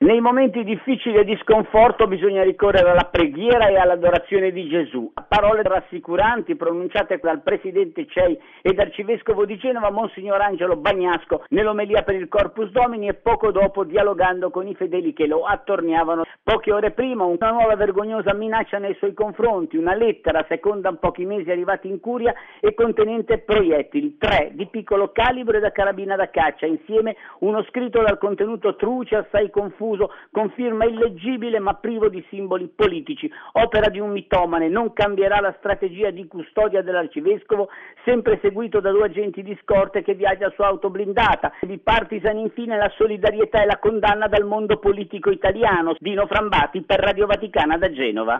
Nei momenti difficili e di sconforto bisogna ricorrere alla preghiera e all'adorazione di Gesù. Parole rassicuranti pronunciate dal presidente CEI ed arcivescovo di Genova, Monsignor Angelo Bagnasco, nell'omelia per il Corpus Domini e poco dopo dialogando con i fedeli che lo attorniavano. Poche ore prima una nuova vergognosa minaccia nei suoi confronti, una lettera seconda in pochi mesi arrivata in curia e contenente proiettili, 3 di piccolo calibro e da carabina da caccia, insieme uno scritto dal contenuto truce assai confuso, con firma illeggibile ma privo di simboli politici, opera di un mitomane. Non cambierà la strategia di custodia dell'arcivescovo, sempre seguito da 2 agenti di scorte che viaggia su auto blindata. Bipartisan infine la solidarietà e la condanna dal mondo politico italiano. Dino Frambati per Radio Vaticana da Genova.